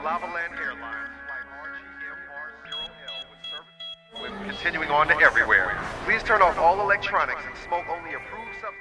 Lavaland Airlines, flight RGMR0L with continuing on to everywhere. Please turn off all electronics and smoke only approved substances.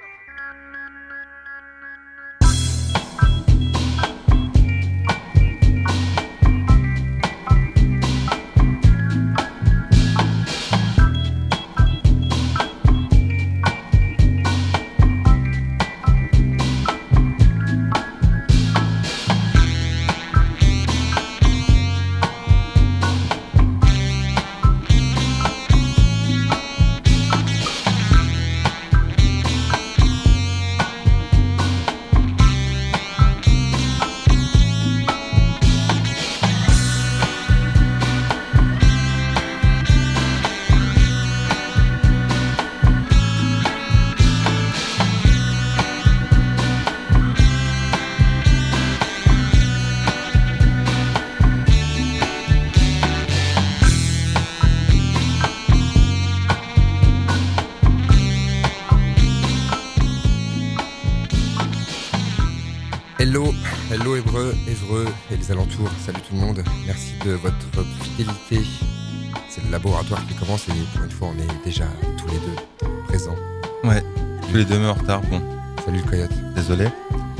Hello Évreux et les alentours, salut tout le monde, merci de votre fidélité. C'est le laboratoire qui commence et pour une fois on est déjà tous les deux présents. Ouais, tous les deux mais en retard, bon. Salut le coyote. Désolé. Bien ?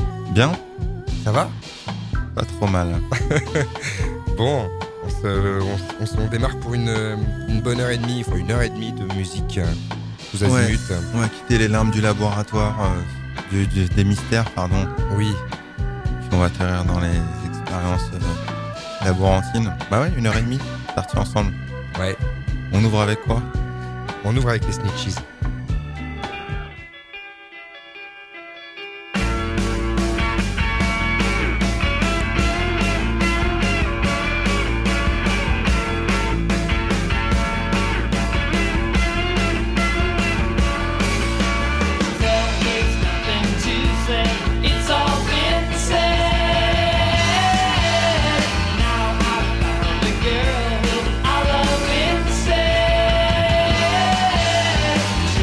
Ça va ? Pas trop mal. Bon, on démarre pour une bonne heure et demie, enfin 1h30 de musique tous azimuts. On va quitter les larmes du laboratoire, des mystères, pardon. Oui. On va atterrir dans les expériences laborantines. Bah ouais, 1h30, partir ensemble. Ouais. On ouvre avec quoi ? On ouvre avec les Snitches. Girl, I love it.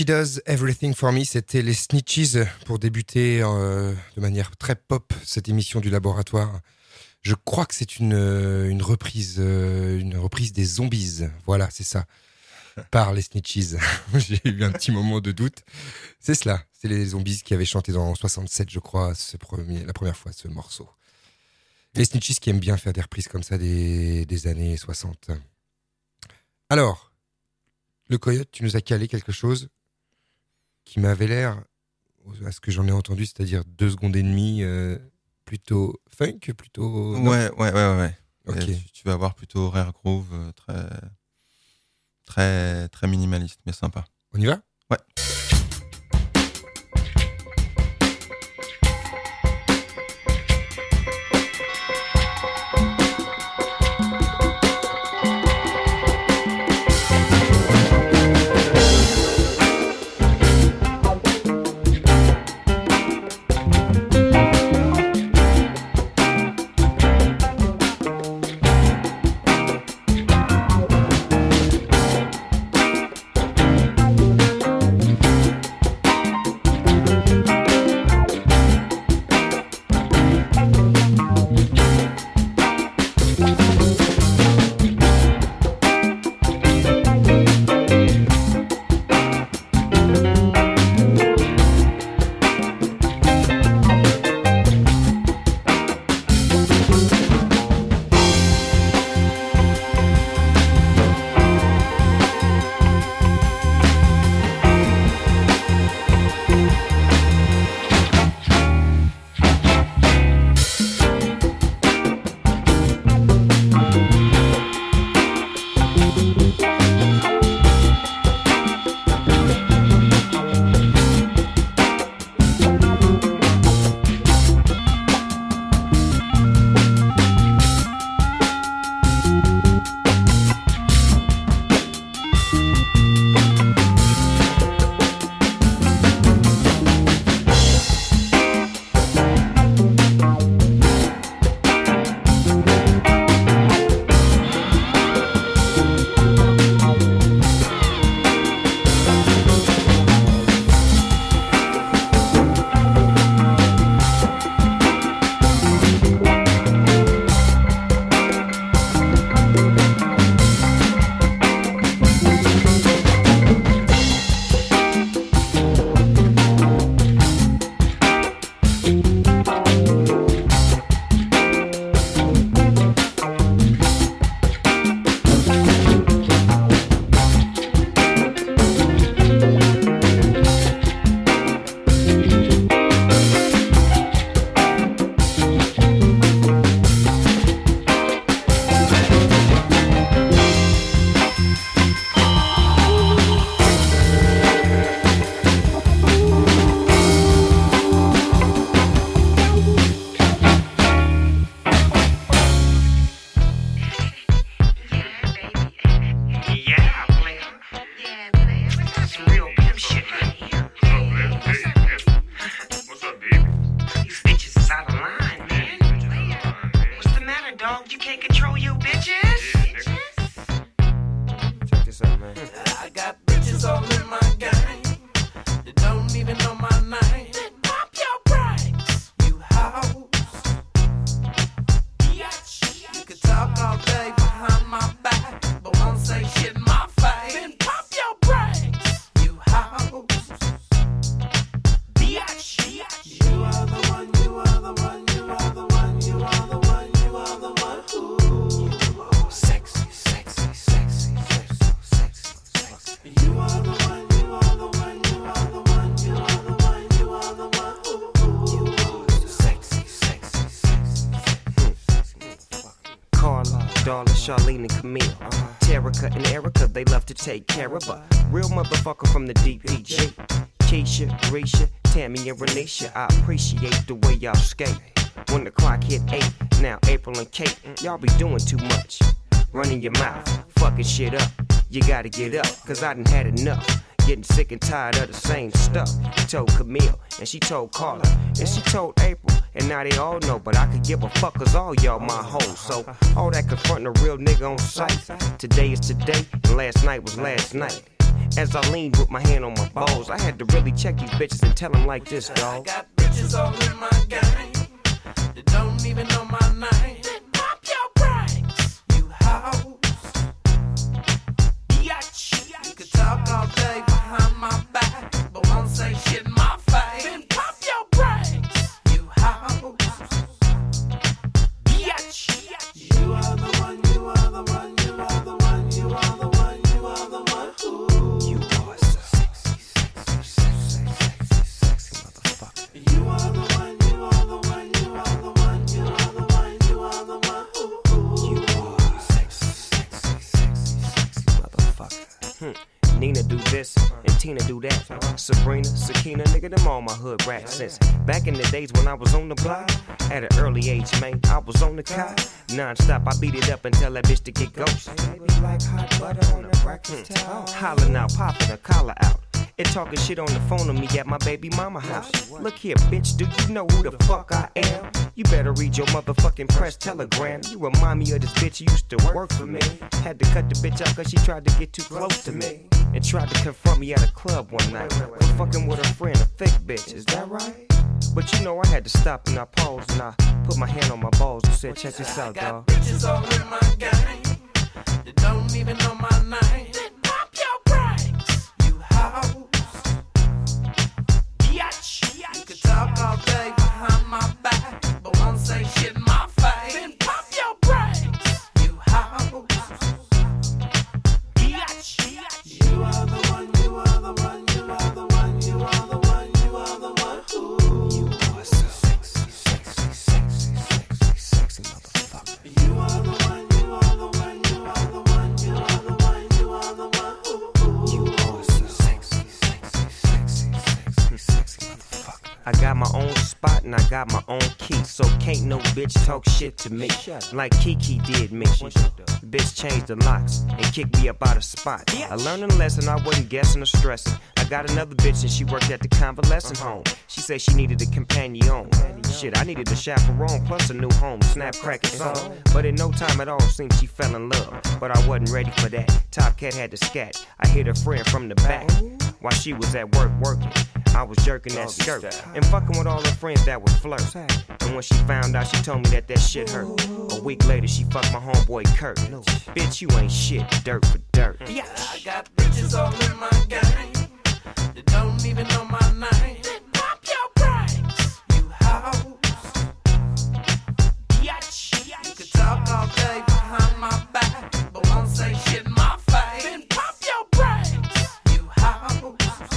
She Does Everything For Me, c'était les Snitches pour débuter de manière très pop cette émission du laboratoire. Je crois que c'est une reprise des Zombies. Voilà, c'est ça. Par les Snitches. J'ai eu un petit moment de doute. C'est cela. C'est les Zombies qui avaient chanté dans 67, je crois, la première fois ce morceau. Les Snitches qui aiment bien faire des reprises comme ça des années 60. Alors, le Coyote, tu nous as calé quelque chose qui m'avait l'air, à ce que j'en ai entendu, c'est-à-dire 2 secondes et demie, plutôt funk, plutôt... Ouais. Okay. Tu vas avoir plutôt rare groove, très minimaliste, mais sympa. On y va ? Ouais. Charlene and Camille, Terica and Erica, they love to take care of her. Real motherfucker from the DPG. Keisha, Risha, Tammy and Renisha, I appreciate the way y'all skate. When the clock hit 8, now April and Kate, y'all be doing too much. Running your mouth, fucking shit up. You gotta get up, cause I done had enough. Getting sick and tired of the same stuff. He told Camille, and she told Carla, and she told April, and now they all know. But I could give a fuck cause all y'all my hoes. So all that confronting a real nigga on sight. Today is today, and last night was last night. As I leaned with my hand on my balls, I had to really check these bitches and tell them like this, dog. I got bitches all in my gang that don't even know my name. Then pop your brakes, you hoes. Yatch. You could talk all day behind my back, but won't say shit in my face. Then pop your brakes, you hoes. Yatch. You are the one, you are the one, you are the one, you are the one, you are the one who. You are so sexy, sexy, sexy, sexy, sexy motherfucker. You are the one, you are the one, you are the one, you are the one, you are the one who. You are sexy, sexy, sexy, sexy motherfucker. Nina do this and Tina do that. Sabrina, Sakina, nigga, them all my hood rats. Since back in the days when I was on the block, at an early age, man, I was on the cot. Non-stop, I beat it up and tell that bitch to get ghost. Baby, like hot butter on a breakfast toast. Hollering out, popping her collar out. And talking shit on the phone to me at my baby mama house. Look here, bitch, do you know who the fuck I am? You better read your motherfucking press telegram. You remind me of this bitch who used to work for me. Had to cut the bitch out cause she tried to get too close to me. And tried to confront me at a club one night. For fucking with her friend, a thick bitch, is that right? But you know I had to stop and I paused and I put my hand on my balls and said, check this out, dawg. Bitches all in my gang that don't even know my name. Then pop your brakes, you hoes. Yatch. You could talk all day behind my back, but won't say shit in my face. Then pop your brakes, you hoes. Yatch. You are the one, you are the one, you are the one, you are the one, you are the one who. You are so sexy, sexy, sexy, sexy, sexy motherfucker. You are the one, you are the one, you are the one, you are the one, you are the one who. You are so sexy, sexy, sexy, sexy, sexy motherfucker. I got my own spot and I got my own key, so can't no bitch talk shit to me like Kiki did me. Bitch changed the locks and kicked me up out of spot. I learned a lesson I wasn't guessing or stressing. I got another bitch and she worked at the convalescent home. She said she needed a companion. Shit, I needed a chaperone plus a new home, snap, crack, and song. But in no time at all, seemed she fell in love. But I wasn't ready for that. Top Cat had to scat. I hit her friend from the back while she was at work working. I was jerking that skirt and fucking with all her friends that would flirt. And when she found out, she told me that shit hurt. A week later, she fucked my homeboy Kurt. Bitch, you ain't shit, dirt for dirt. I got bitches all in my gang that don't even know my name. Then pop your brakes, you hoes. Yatch. You could talk all day behind my back, but won't say shit in my face. Then pop your brakes, you hoes.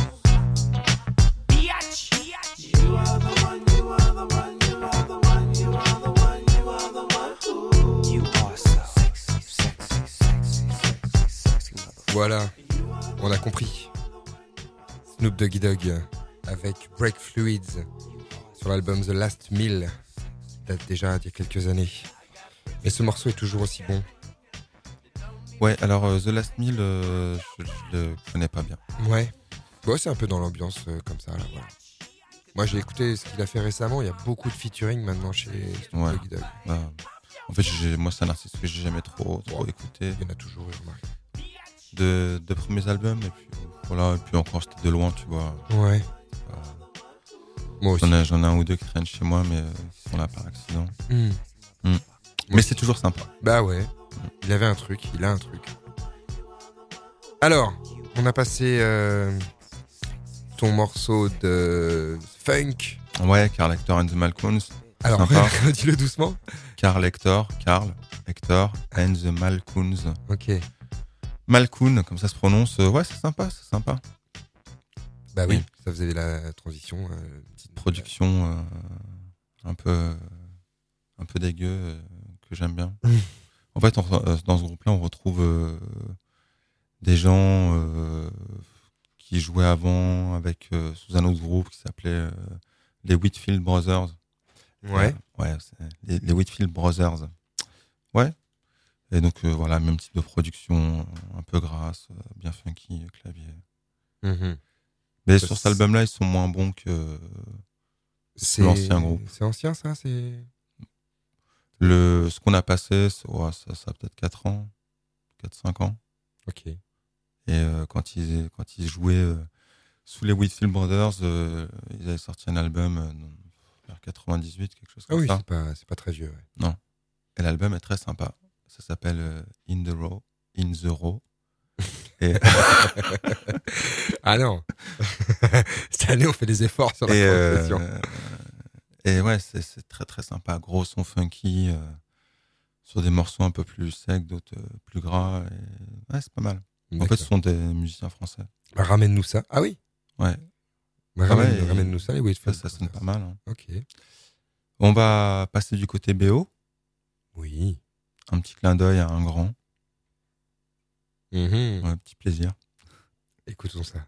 Yatch. You are the one, you are the one, you are the one, you are the one, you are the one who. You are so sexy, sexy, sexy, sexy, sexy motherfucker. Voilà, on a compris. Snoop Doggy Dogg avec Break Fluids sur l'album The Last Meal, date déjà d'il y a quelques années. Mais ce morceau est toujours aussi bon. Ouais, alors The Last Meal, je le connais pas bien. Ouais, bon, c'est un peu dans l'ambiance comme ça. Là, voilà. Moi j'ai écouté ce qu'il a fait récemment, il y a beaucoup de featuring maintenant chez Snoop Doggy Dogg. Bah, en fait, moi c'est un artiste que j'ai jamais trop écouté. Il y en a toujours eu, remarque. De premiers albums, et puis voilà, et puis encore c'était de loin, tu vois. Ouais. Moi aussi. J'en ai un ou deux qui traînent chez moi, mais ils sont là par accident. Mais c'est toujours sympa. Bah ouais, il avait un truc, il a un truc. Alors, on a passé ton morceau de funk. Ouais, Carl Hector and the Malcoons. Alors, dis-le doucement. Carl Hector and the Malcoons. Ok. Malcoon, comme ça se prononce. Ouais, c'est sympa. Bah oui, ça faisait la transition. Petite production un peu dégueu que j'aime bien. En fait, dans ce groupe-là, on retrouve des gens qui jouaient avant avec sous un autre groupe qui s'appelait les Whitfield Brothers. Ouais. Ouais, les Whitfield Brothers. Ouais. Et donc voilà, même type de production, un peu grasse, bien funky, clavier. Mm-hmm. Mais sur cet album-là, ils sont moins bons que l'ancien groupe. C'est ancien, ça, c'est... Ce qu'on a passé, ça a peut-être 4 ans, 4-5 ans. Ok. Et quand ils jouaient sous les Whitfield Brothers, ils avaient sorti un album vers 98, quelque chose Ah comme oui, ça. c'est pas très vieux. Ouais. Non. Et l'album est très sympa. Ça s'appelle In the Row. Et, Ah non. Cette année, on fait des efforts sur la prononciation. et ouais, c'est très très sympa. Gros son funky, sur des morceaux un peu plus secs, d'autres plus gras. Et... Ouais, c'est pas mal. En fait, ce sont des musiciens français. Bah, ramène-nous ça. Ah oui. Ouais. Bah, Ouais, ramène-nous ça, les Whitfield. Ça sonne pas mal. Hein. Ok. On va passer du côté BO. Oui. Un petit clin d'œil à un grand. Mhm. Ouais, un petit plaisir. Écoutons ça.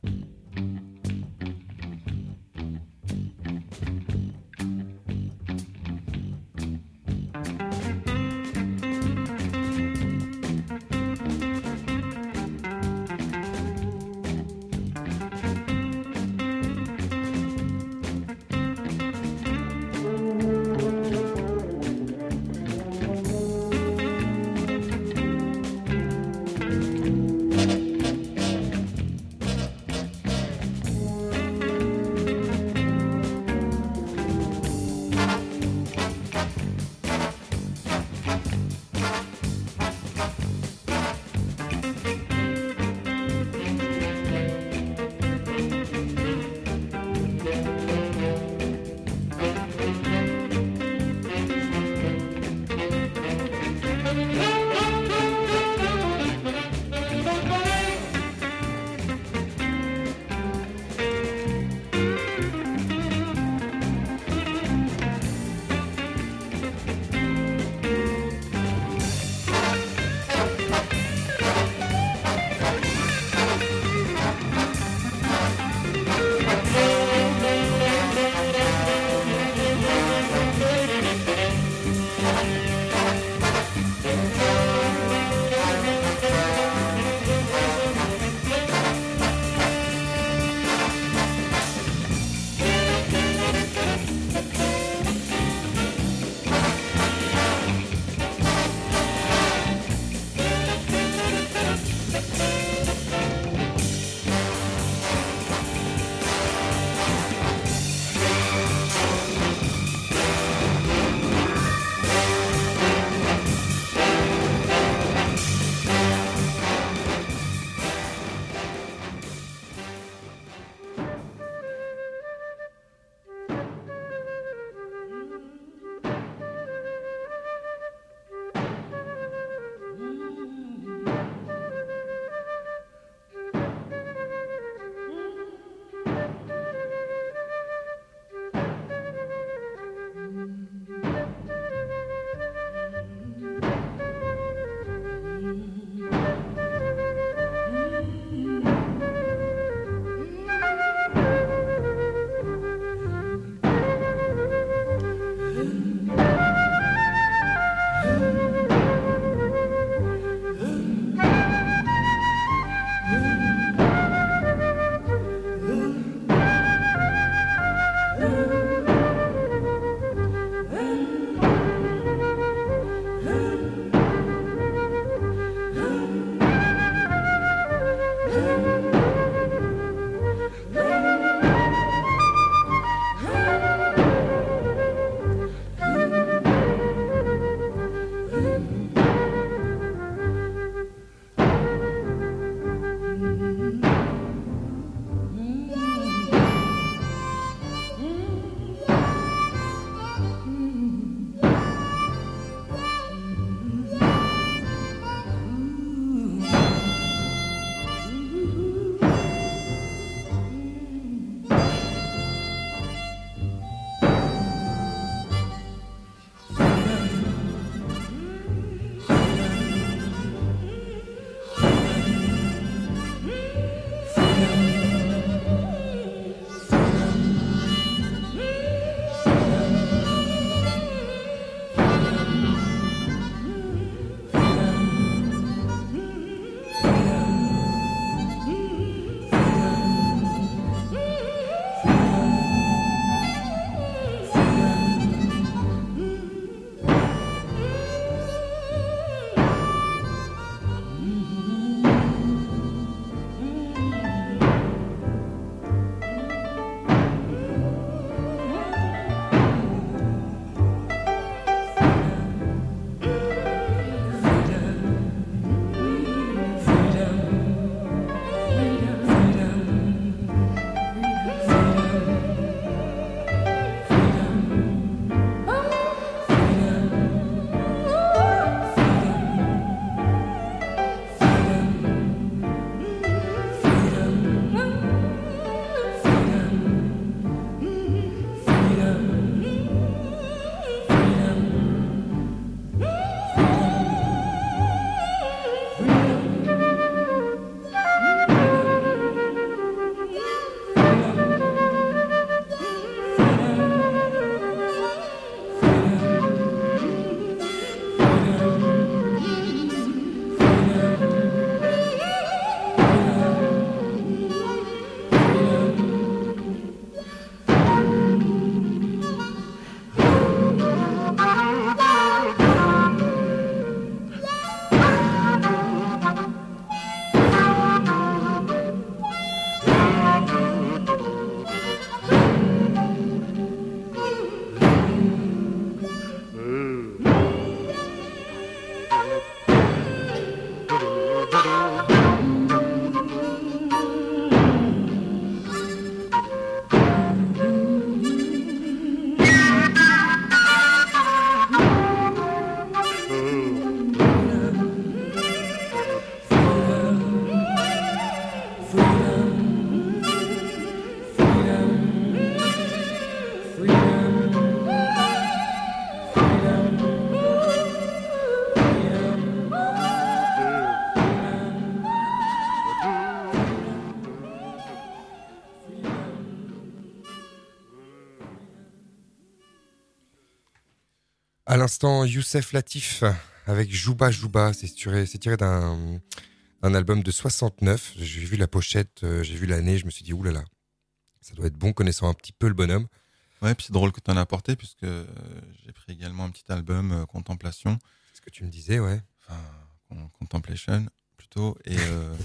À l'instant, Youssef Latif avec Jouba Jouba. C'est tiré d'un album de 69. J'ai vu la pochette, j'ai vu l'année, je me suis dit, oulala, ça doit être bon connaissant un petit peu le bonhomme. Ouais, puis c'est drôle que tu en as apporté, puisque j'ai pris également un petit album Contemplation. C'est ce que tu me disais, ouais. Enfin, Contemplation, plutôt. Et,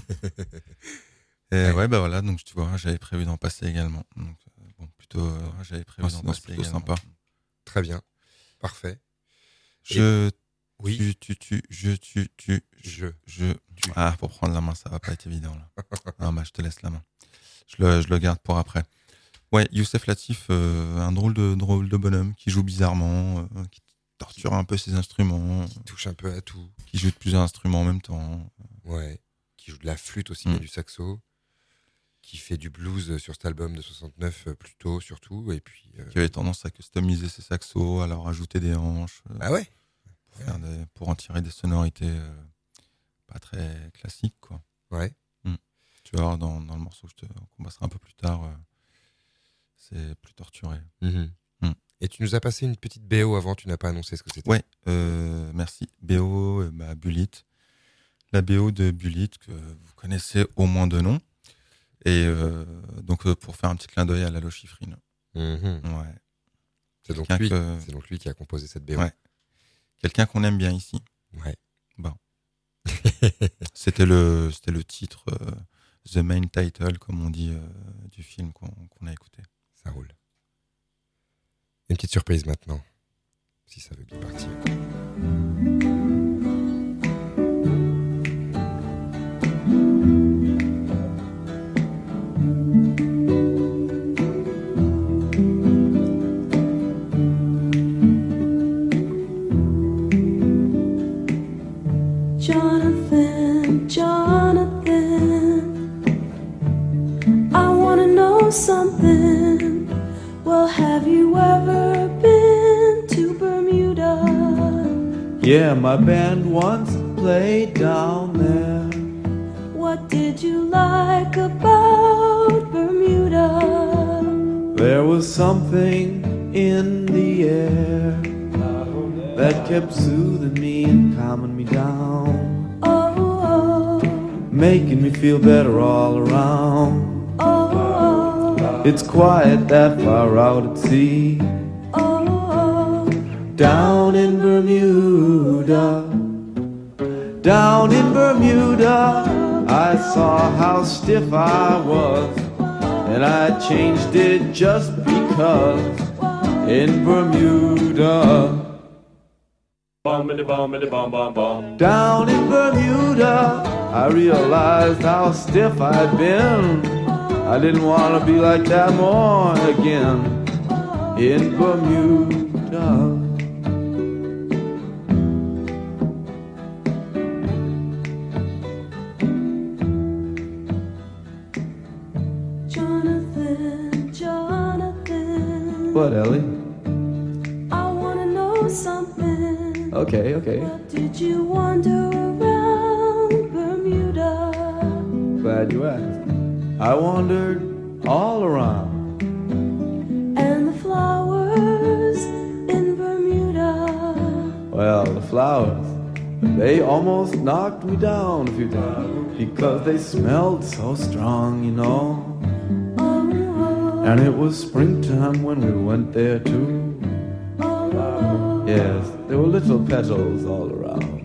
ouais, bah voilà, donc tu vois, j'avais prévu d'en passer également. Donc, bon, plutôt, j'avais prévu d'en passer plutôt également. Sympa. Très bien, parfait. Oui. Ah, pour prendre la main, ça va pas être évident, là. Non, bah, je te laisse la main. Je le garde pour après. Ouais, Youssef Latif, un drôle de bonhomme qui joue bizarrement, qui torture un peu ses instruments. Qui touche un peu à tout. Qui joue de plusieurs instruments en même temps. Ouais, qui joue de la flûte aussi, mais du saxo. Qui fait du blues sur cet album de 69 plutôt, surtout. Et puis, qui avait tendance à customiser ses saxos, à leur ajouter des hanches. Ah ouais, pour en tirer des sonorités pas très classiques, quoi. Ouais. Tu vas voir dans le morceau qu'on passera un peu plus tard, c'est plus torturé. Et tu nous as passé une petite BO avant, tu n'as pas annoncé ce que c'était. Ouais, merci. BO, Bullet. La BO de Bullet, que vous connaissez au moins de nom. Et donc, pour faire un petit clin d'œil à Lalo Schifrin. Ouais. C'est donc lui qui a composé cette BO. Ouais. Quelqu'un qu'on aime bien ici. Ouais. Bon. C'était le titre, the main title, comme on dit, du film qu'on a écouté. Ça roule. Une petite surprise maintenant, si ça veut bien partir. Jonathan, I wanna know something. Well, have you ever been to Bermuda? Yeah, my band once played down there. What did you like about Bermuda? There was something in the air that kept soothing me and calming me down. Making me feel better all around. It's quiet that far out at sea. Down in Bermuda, down in Bermuda, I saw how stiff I was, and I changed it just because. In Bermuda, down in Bermuda, I realized how stiff I'd been. I didn't want to be like that more again. In Bermuda, Jonathan. What, Ellie? I wanna know something. Okay. What did you wander around Bermuda? Glad you asked. I wandered all around. And the flowers in Bermuda. Well, the flowers, they almost knocked me down a few times because they smelled so strong, you know. And it was springtime when we went there too. Yes, there were little petals all around.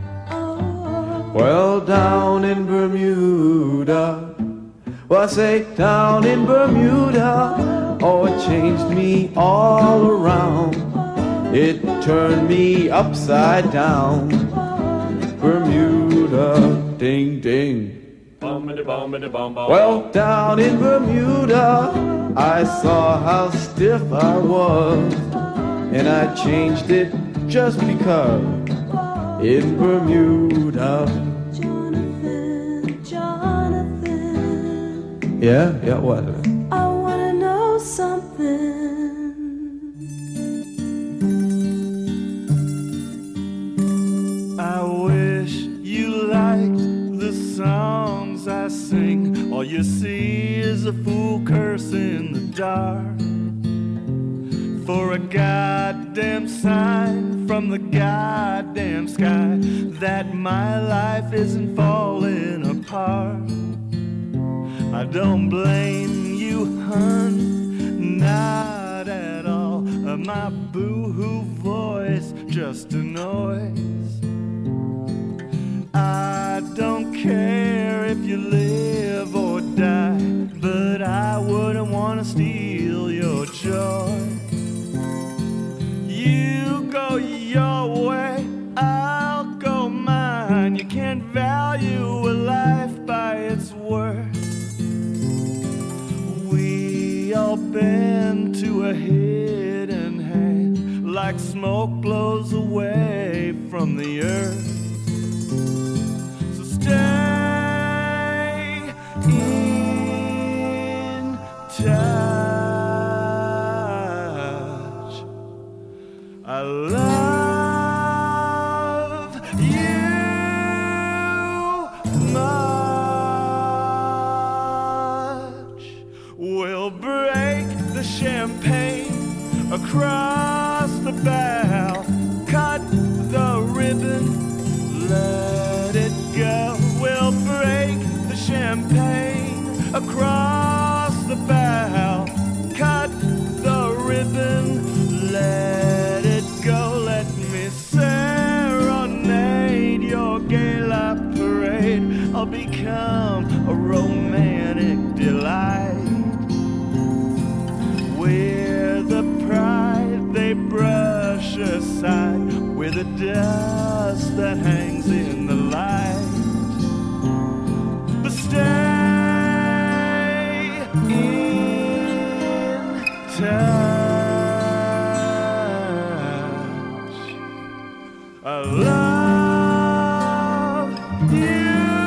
Well, down in Bermuda, well, I say down in Bermuda, oh, it changed me all around. It turned me upside down. Bermuda, ding, ding. Well, down in Bermuda, I saw how stiff I was, and I changed it just because. In Bermuda. Jonathan. Yeah, what? I wanna know something. I wish you liked the songs I sing. All you see is a fool curse in the dark. for a goddamn sign from the goddamn sky that my life isn't falling apart. I don't blame you, hun, not at all. My boo-hoo voice, just a noise. I don't care if you live or die, but I wouldn't want to steal your joy. You go your way, I'll go mine. You can't value a life by its worth. We all bend to a hidden hand, like smoke blows away from the earth. So stay in touch. I love you much. We'll break the champagne across the bow, cut the ribbon, let it go. We'll break the champagne across the bow, cut the ribbon, let it go. Let me serenade your gala parade. I'll become a romantic delight. We're the pride they brush aside, we're the dust that hangs in the light. But stay in touch. I love you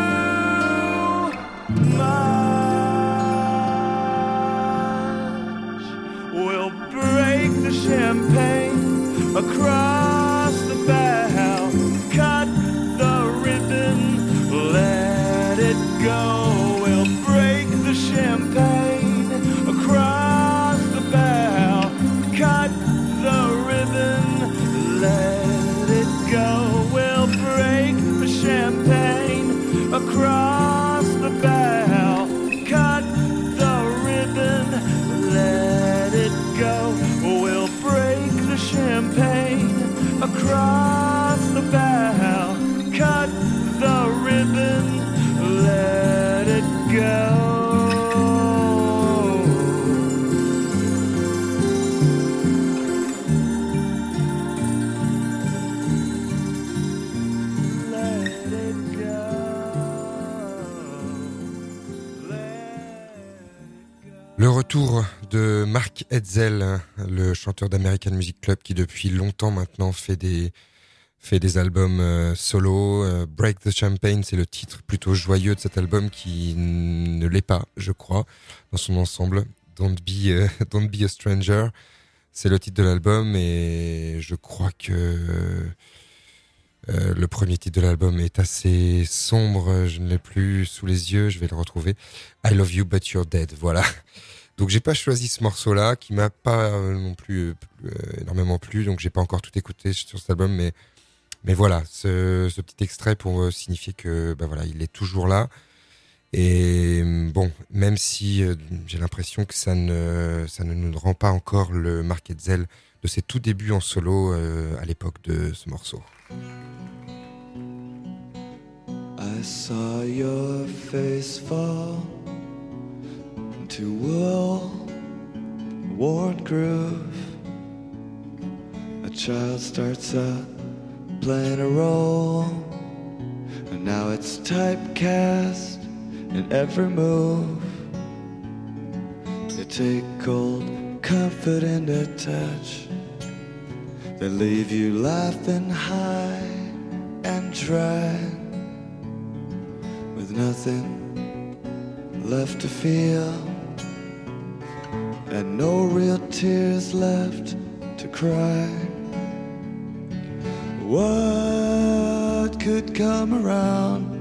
much. We'll break the champagne across the bow, cut the ribbon, let it go. We'll break the champagne across the bow, cut the ribbon, let it go. We'll break the champagne across the bow, cut the ribbon, let it go. We'll break the champagne across the bow, cut the ribbon, let it go. Le retour de Mark Hetzel, le chanteur d'American Music Club qui depuis longtemps maintenant fait des albums solo. Break the Champagne, c'est le titre plutôt joyeux de cet album qui ne l'est pas, je crois, dans son ensemble. Don't be a Stranger, c'est le titre de l'album et je crois que le premier titre de l'album est assez sombre, je ne l'ai plus sous les yeux, je vais le retrouver. I Love You But You're Dead, voilà. Donc j'ai pas choisi ce morceau-là, qui m'a pas non plus énormément plu, donc j'ai pas encore tout écouté sur cet album, mais voilà, ce petit extrait pour signifier que voilà, il est toujours là. Et bon, même si j'ai l'impression que ça ne nous rend pas encore le Mark Hetzel de ses tout débuts en solo à l'époque de ce morceau. I saw your face fall into a worn groove. A child starts out playing a role, and now it's typecast in every move. They take cold comfort in their touch. They leave you laughing high and dry, with nothing left to feel, and no real tears left to cry. What could come around?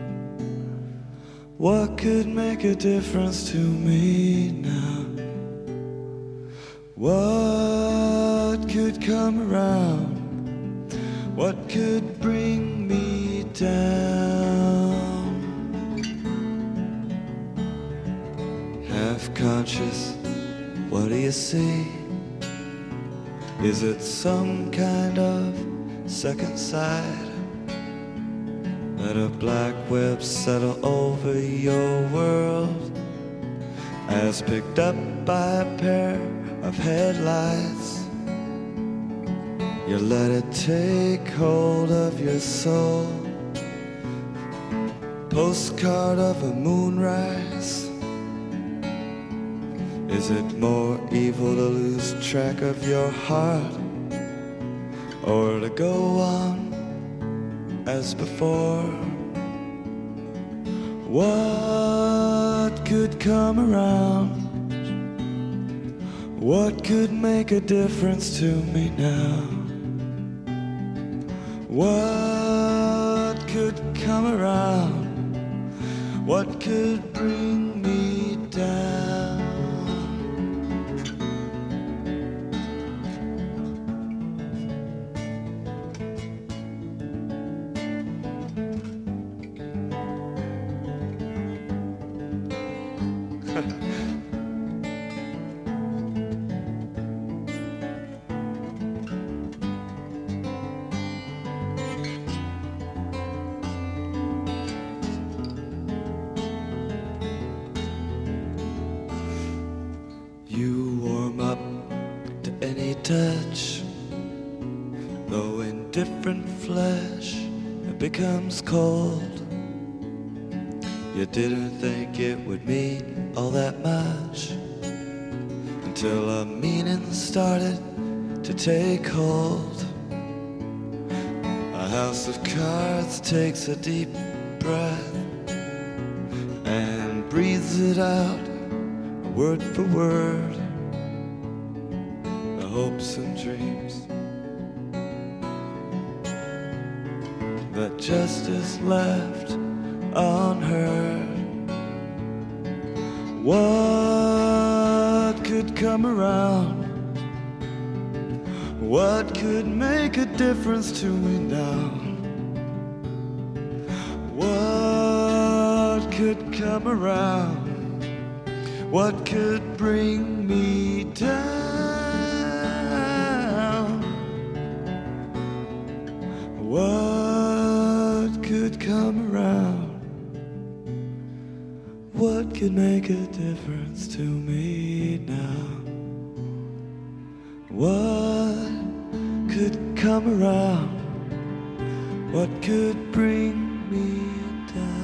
What could make a difference to me now? What What could come around? What could bring me down? Half conscious, what do you see? Is it some kind of second sight? Let a black web settle over your world as picked up by a pair of headlights. You let it take hold of your soul. Postcard of a moonrise. Is it more evil to lose track of your heart, or to go on as before? What could come around? What could make a difference to me now? What could come around? What could bring me down? You warm up to any touch, though in different flesh it becomes cold. You didn't think it would mean all that much until a meaning started to take hold. A house of cards takes a deep breath and breathes it out word for word. The hopes and dreams that justice left unheard. What could come around? What could make a difference to me now? What could come around? What could bring me down? What could come around? What could make a difference to me now? What could come around? What could bring me down?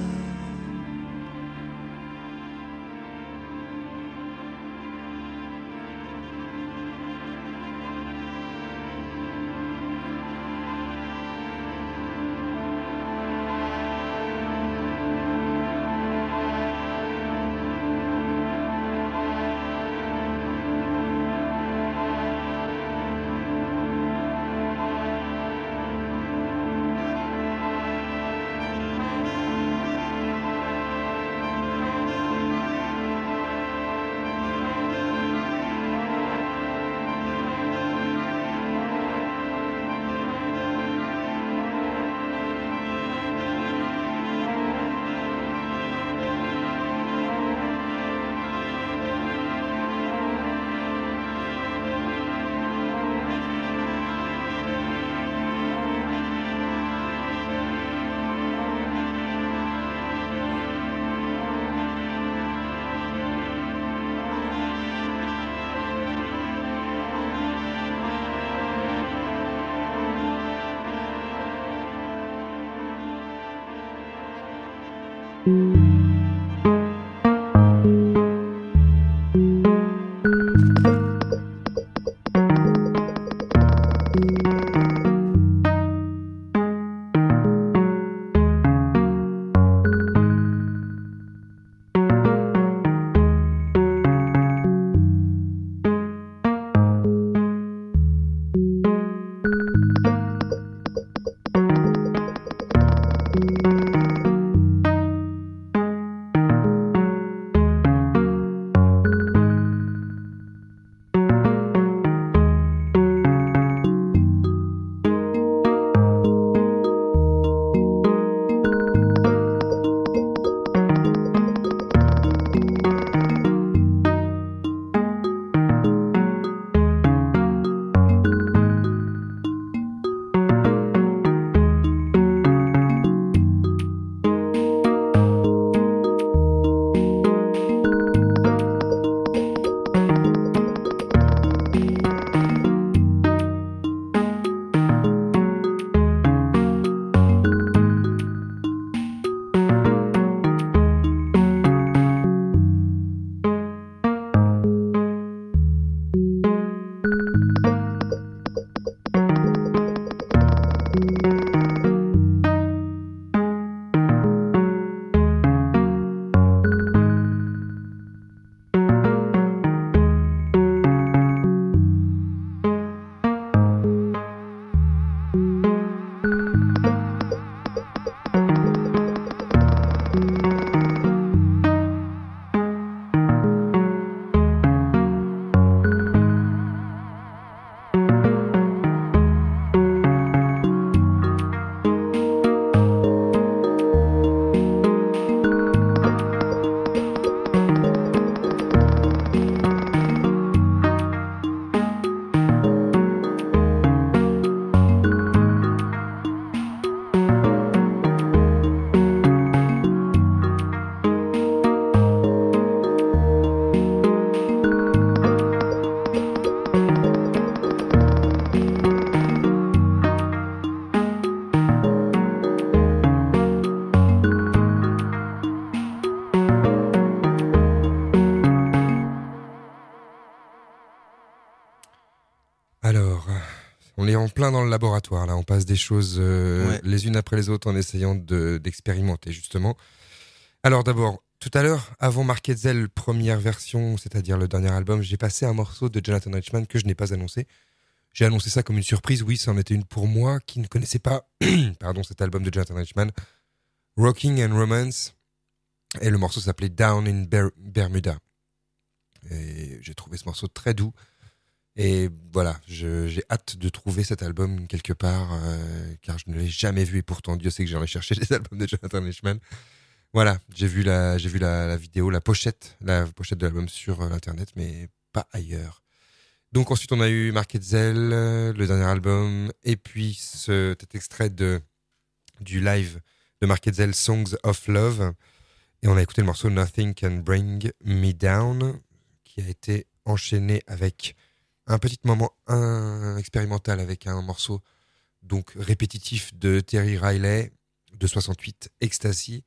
Alors, on est en plein dans le laboratoire, là. On passe des choses Ouais. les unes après les autres en essayant d'expérimenter, justement. Alors d'abord, tout à l'heure, avant Marquetzel, première version, c'est-à-dire le dernier album, j'ai passé un morceau de Jonathan Richman que je n'ai pas annoncé. J'ai annoncé ça comme une surprise, oui, ça en était une pour moi qui ne connaissait pas pardon, cet album de Jonathan Richman, Rocking and Romance, et le morceau s'appelait Down in Bermuda. Et j'ai trouvé ce morceau très doux, et voilà, j'ai hâte de trouver cet album quelque part, car je ne l'ai jamais vu, et pourtant Dieu sait que j'en ai cherché des albums de Jonathan Richman. Voilà, j'ai vu la vidéo, la pochette de l'album sur l'internet, mais pas ailleurs. Donc ensuite on a eu Marquetzel, le dernier album, et puis cet extrait du live de Marquetzel, Songs of Love, et on a écouté le morceau Nothing Can Bring Me Down, qui a été enchaîné avec un petit moment expérimental avec un morceau donc répétitif de Terry Riley de 68, Ecstasy.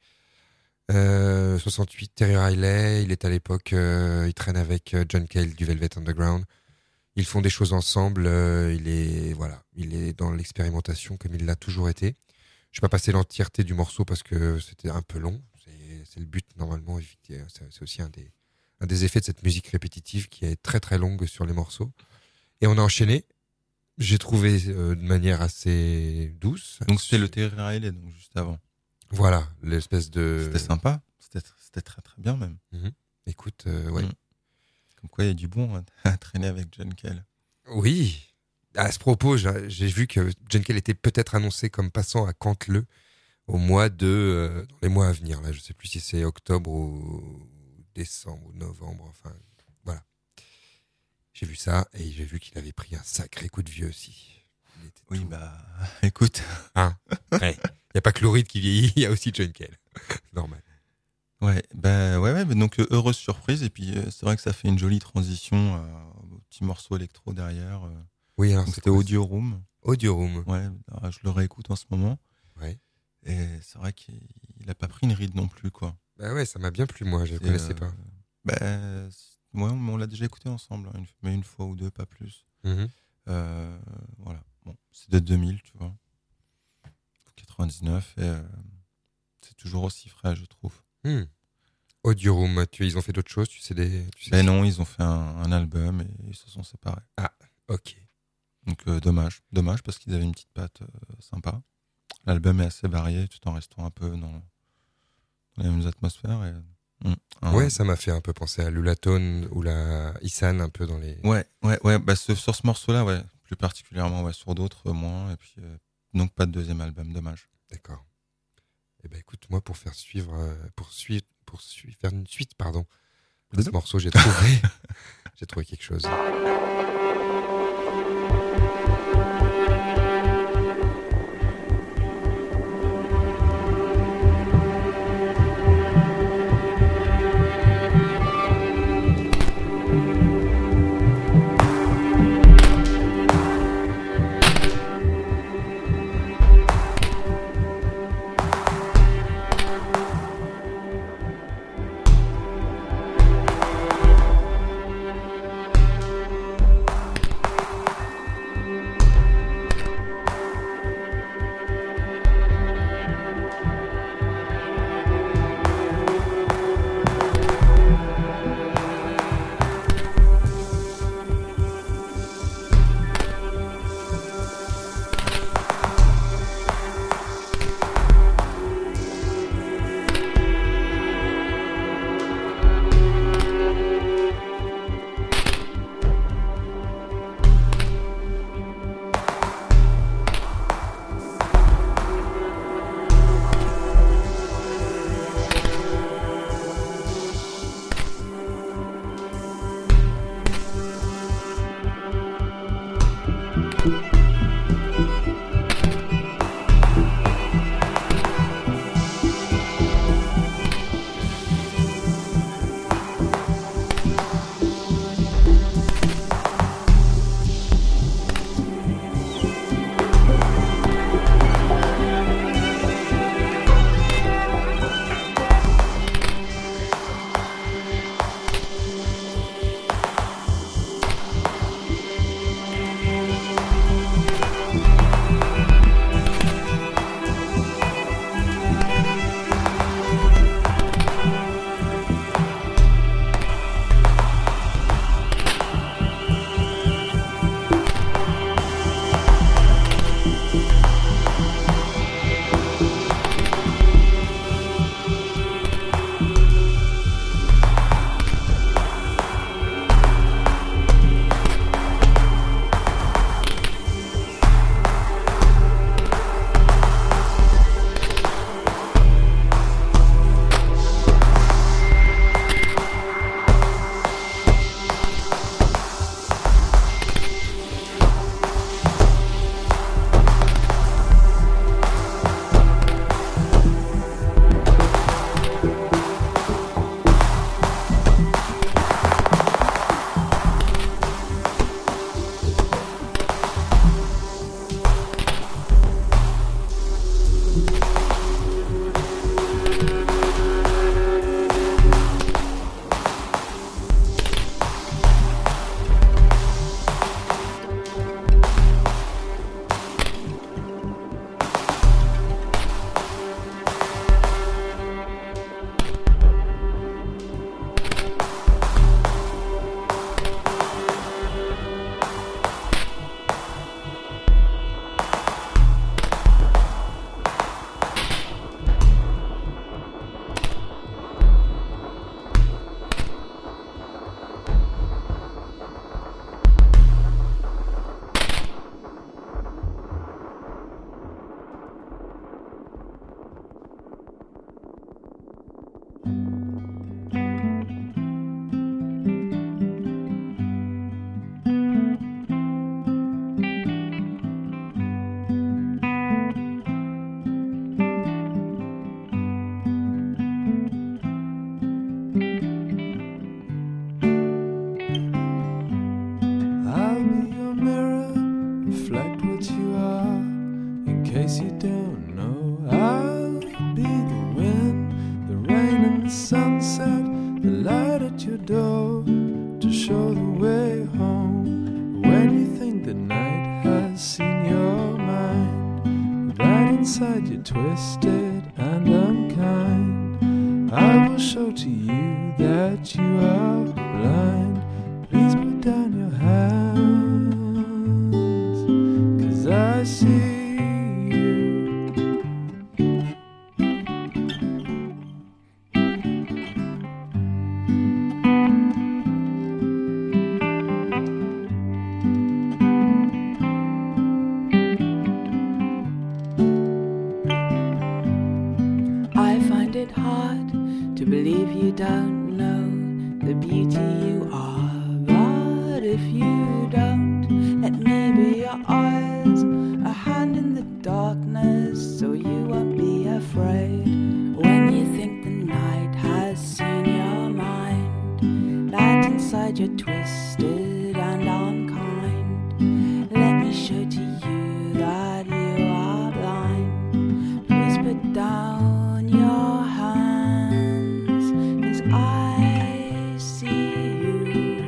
68, Terry Riley, il est à l'époque, il traîne avec John Cale du Velvet Underground. Ils font des choses ensemble. Il est dans l'expérimentation comme il l'a toujours été. Je vais pas passer l'entièreté du morceau parce que c'était un peu long. C'est le but normalement. C'est aussi un des effets de cette musique répétitive qui est très très longue sur les morceaux. Et on a enchaîné. J'ai trouvé de manière assez douce. Donc c'était le Terry Riley, donc juste avant. Voilà, l'espèce de. C'était sympa. C'était très très bien même. Écoute, ouais. Comme quoi il y a du bon à traîner avec John Cale. Oui. À ce propos, j'ai vu que John Cale était peut-être annoncé comme passant à Cantleux dans les mois à venir. Là, je sais plus si c'est octobre ou décembre ou novembre. Enfin, voilà. J'ai vu ça et j'ai vu qu'il avait pris un sacré coup de vieux aussi. Oui, écoute. Hein. Ouais. Il n'y a pas que Lauride qui vieillit, il y a aussi John Cale. Normal. Ouais, donc heureuse surprise, et puis c'est vrai que ça fait une jolie transition au petit morceau électro derrière. Oui, alors c'était Audio Room. Audio Room. Ouais, alors, je le réécoute en ce moment. Ouais. Et c'est vrai qu'il a pas pris une ride non plus, quoi. Bah ouais, ça m'a bien plu, moi, je ne connaissais pas. Ouais, on l'a déjà écouté ensemble, mais une fois ou deux, pas plus. Voilà, bon, c'est de 2000, tu vois. 99, et c'est toujours aussi frais, je trouve. Audio Room, ils ont fait d'autres choses, non, ils ont fait un album et ils se sont séparés. Ah, ok. Donc dommage parce qu'ils avaient une petite patte sympa. L'album est assez varié tout en restant un peu dans les mêmes atmosphères. Ouais, ça m'a fait un peu penser à Lulatone ou la Isan, un peu dans les... Ouais, sur ce morceau-là, ouais, plus particulièrement, sur d'autres, moins, et puis donc pas de deuxième album, dommage. D'accord. Eh ben écoute, moi pour faire faire une suite, de ce morceau, j'ai trouvé quelque chose. the night has seen your mind, right inside you twisted and unkind, I will show to you that you are blind. Please put down your hands, 'cause I see hard to believe you don't know the beauty you are. But if you don't, let me be your eyes, a hand in the darkness, so you won't be afraid. When you think the night has seen your mind, light inside you're twisted and unkind, let me show to you that you are blind. Please put down your hands, 'cause I see you.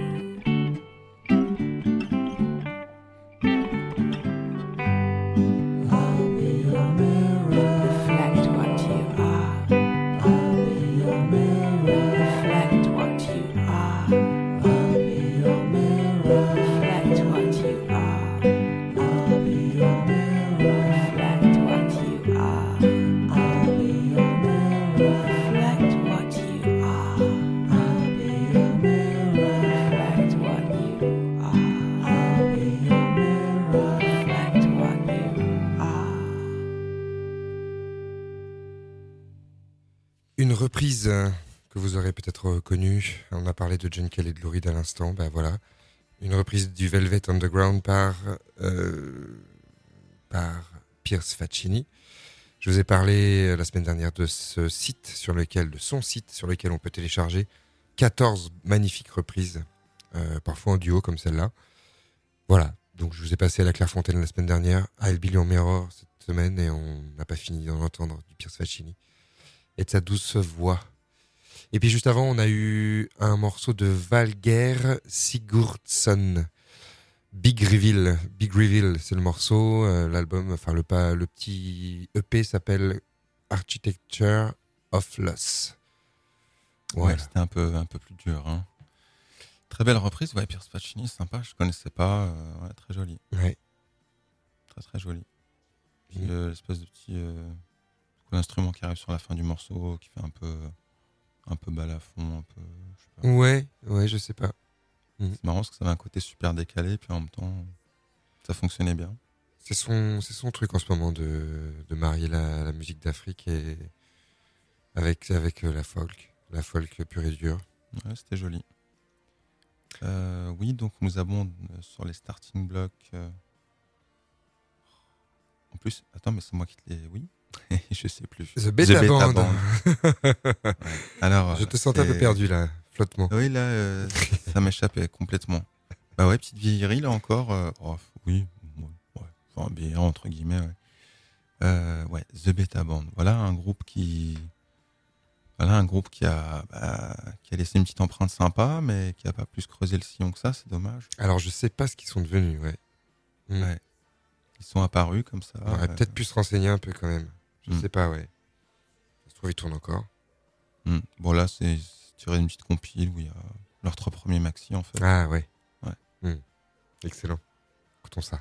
I'll be your mirror, reflect what you are. I'll be your mirror, reflect what you are. I'll be your mirror, reflect what you are. I'll be your mirror, reflect what you are. I'll be your mirror, reflect what you are. I'll be your mirror, reflect what you are. I'll be your mirror, reflect what you are. Une reprise que vous aurez peut-être reconnue. On a parlé de John Cale et de Lou Reed à l'instant. Ben voilà, une reprise du Velvet Underground par Pierce Faccini. Je vous ai parlé la semaine dernière de son site sur lequel on peut télécharger 14 magnifiques reprises, parfois en duo comme celle-là. Voilà, donc je vous ai passé à la Clairefontaine la semaine dernière, à El Billion Mirror cette semaine, et on n'a pas fini d'en entendre du Pierce Faccini et de sa douce voix. Et puis juste avant, on a eu un morceau de Valgeir Sigurdsson, Big Reveal, c'est le morceau. L'album, enfin le petit EP s'appelle Architecture of Loss. Ouais, c'était un peu plus dur. Hein. Très belle reprise, ouais, Pierce Faccini, sympa, je connaissais pas, ouais, très joli. Ouais. Très très joli. Puis l'espèce de petit coup d'instrument qui arrive sur la fin du morceau, qui fait un peu balafon, un peu, je sais pas. Ouais, je sais pas. C'est marrant parce que ça avait un côté super décalé, puis en même temps, ça fonctionnait bien. C'est son truc en ce moment de marier la musique d'Afrique et avec la folk pure et dure. Ouais, c'était joli. Oui, donc nous avons sur les starting blocks. En plus, attends, mais c'est moi qui te l'ai. Oui, je sais plus. The Beta Band. Ouais. Alors, je te sentais un peu perdu là, flottement. Oui, là, ça m'échappait complètement. Bah ouais, petite vieillerie là encore. Oui, ouais, enfin bien entre guillemets. Ouais. Ouais, The Beta Band. Voilà un groupe qui a laissé une petite empreinte sympa, mais qui a pas plus creusé le sillon que ça. C'est dommage. Alors je sais pas ce qu'ils sont devenus, ouais. Ouais. Ils sont apparus comme ça. On aurait peut-être pu se renseigner un peu quand même. Je sais pas, ouais. Ça se trouve, ils tournent encore. Bon, là, c'est tiré d'une petite compile où il y a leurs 3 premiers maxi, en fait. Ah, ouais. Ouais. Excellent. Écoutons ça.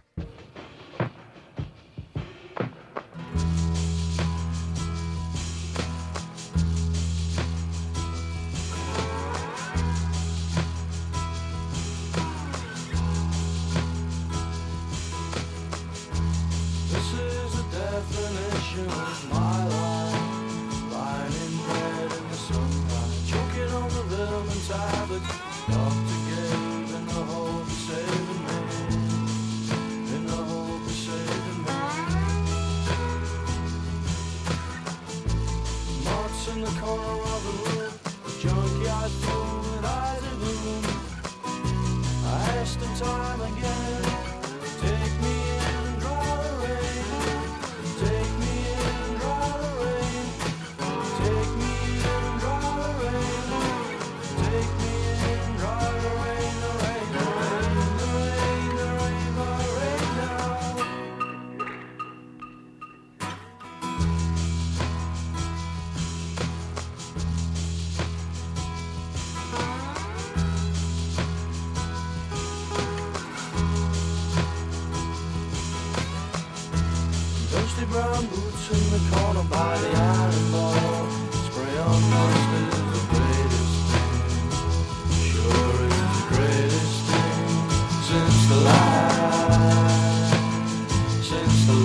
Dirty brown boots in the corner by the iron ball. Spray on dust is the greatest thing. Sure is the greatest thing since the light. Since the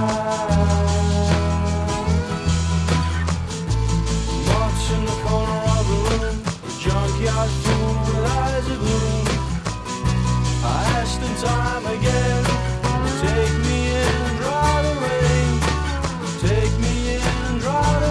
light. March in the corner of the room. A junkyard fool with eyes of gloom. I asked him time again. Take me in, draw the rain. Take me in, draw the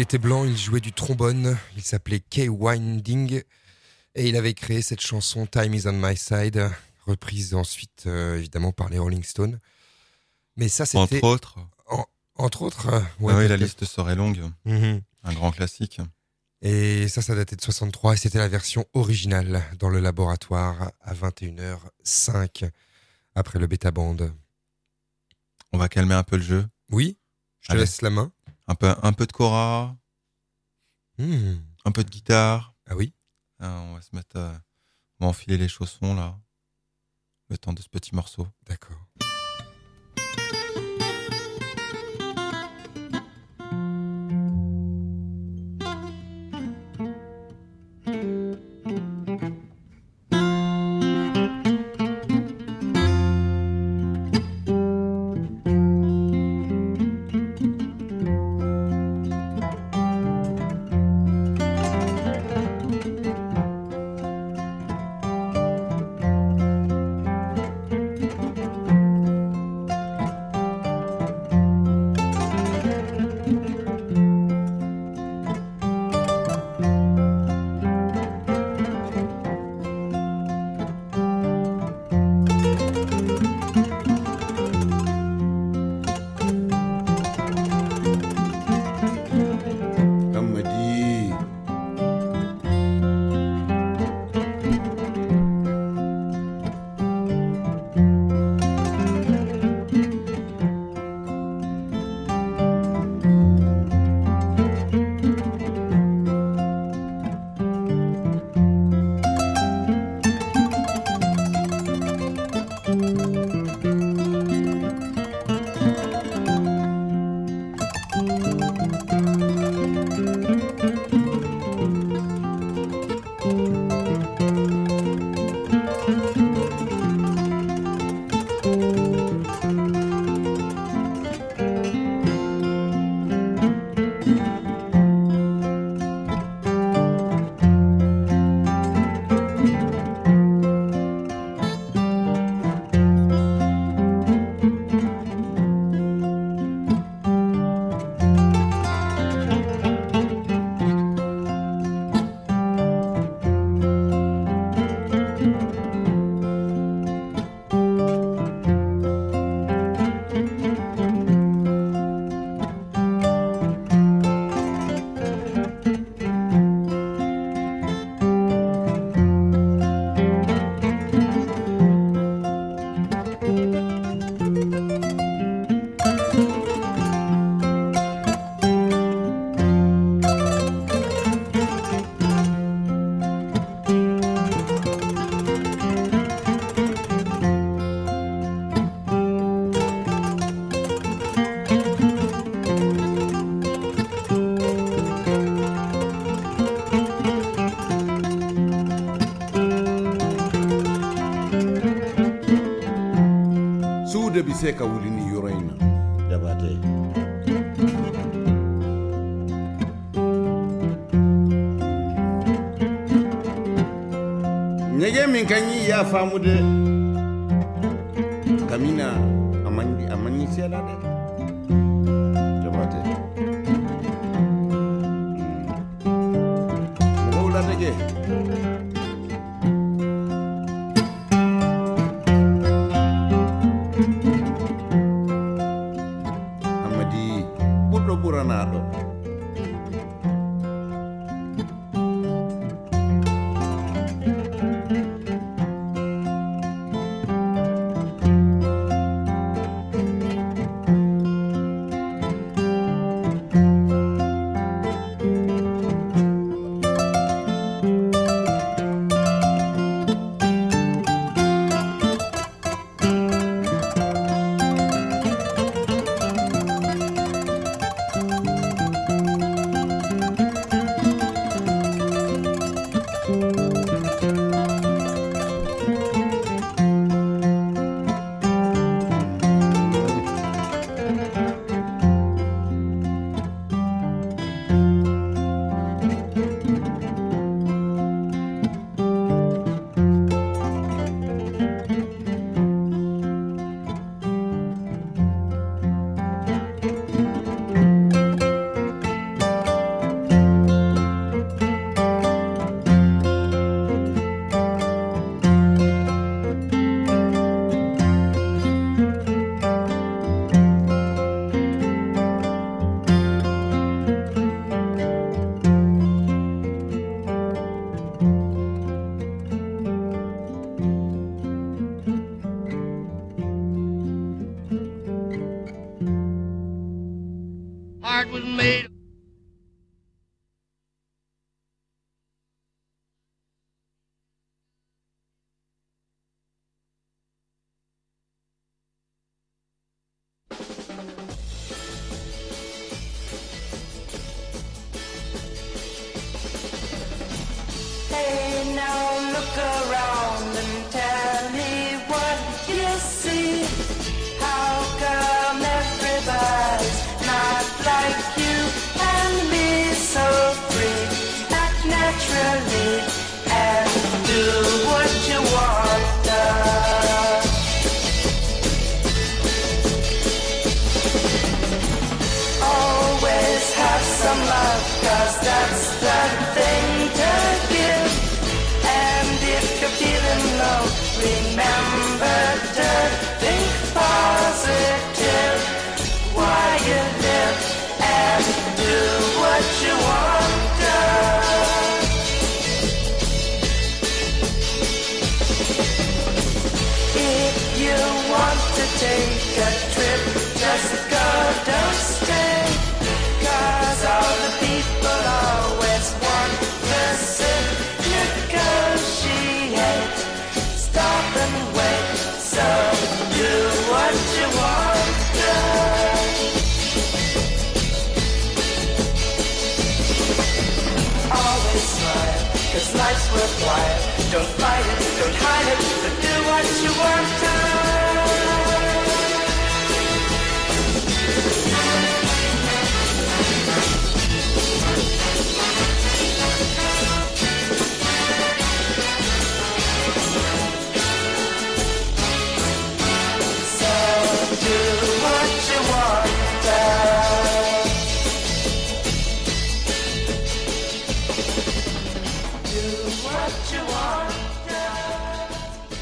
était blanc, il jouait du trombone, il s'appelait Kay Winding et il avait créé cette chanson Time is on my side, reprise ensuite évidemment par les Rolling Stones. Mais ça c'était... Entre autres. Entre autres, Ouais, la peut-être. liste serait longue. Mhm. Un grand classique. Et ça datait de 63 et c'était la version originale dans le laboratoire à 21h05 après le bêta band. On va calmer un peu le jeu. Oui, je te Allez. laisse la main. Un peu de kora, un peu de guitare. Ah oui. On va se mettre, on va enfiler les chaussons là. Le temps de ce petit morceau. D'accord. suude bi se ka wuli ni yɔrɔ in na Jabate. ɲɛgɛn min ka ɲi y'a faamu dɛ kamina a man ɲi sela dɛ Jabate. mɔgɔw ladege amadi ɓurɗo ɓuranaɗo love, 'cause that's the thing to give. And if you're feeling low, remember to think positive while you live and do what you want done. If you want to take a trip, just go, don't stay. 'Cause all the people always want to sit, negotiate, stop and wait. So do what you want done. Always smile, 'cause life's worthwhile. Don't fight it, don't hide it, but do what you want done. So do what you want done. Do what you want done.